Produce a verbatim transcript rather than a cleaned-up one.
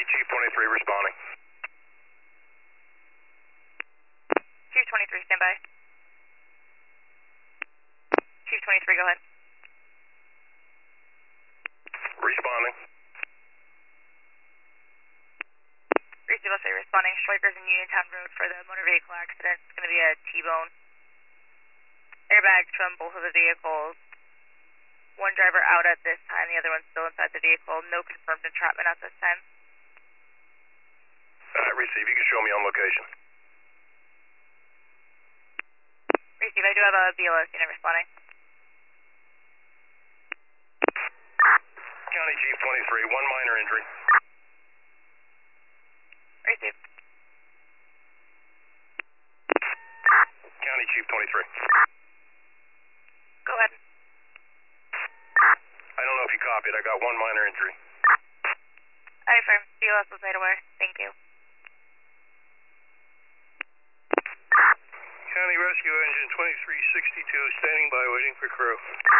County Chief twenty-three responding. Chief twenty-three, stand by. Chief twenty-three, go ahead. Responding. Receive, I'll say responding. Schweikers and Uniontown Road for the motor vehicle accident. It's going to be a T-bone. Airbags from both of the vehicles. One driver out at this time, the other one's still inside the vehicle. No confirmed entrapment at this time. Alright, receive. You can show me on location. Receive, I do have a B L S unit responding. County Chief twenty-three, one minor injury. Receive. County Chief twenty-three. Go ahead. I don't know if you copied. I got one minor injury. I affirm. B L S was made aware. Thank you. County Rescue Engine twenty-three sixty-two, standing by, waiting for crew.